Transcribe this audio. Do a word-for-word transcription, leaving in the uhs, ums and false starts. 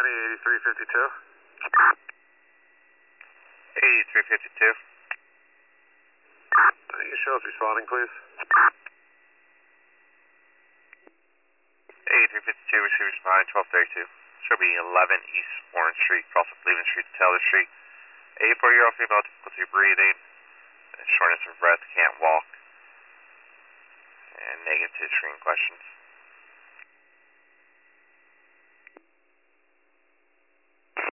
ninety, eighty-three fifty-two. eighty-three fifty-two. Uh, you show us responding, please. eighty-three fifty-two, receive responding, twelve thirty-two. Should be eleven East Orange Street, cross of Cleveland Street to Taylor Street. eighty-four-year-old female, difficulty breathing, shortness of breath, can't walk, and negative to screen questions.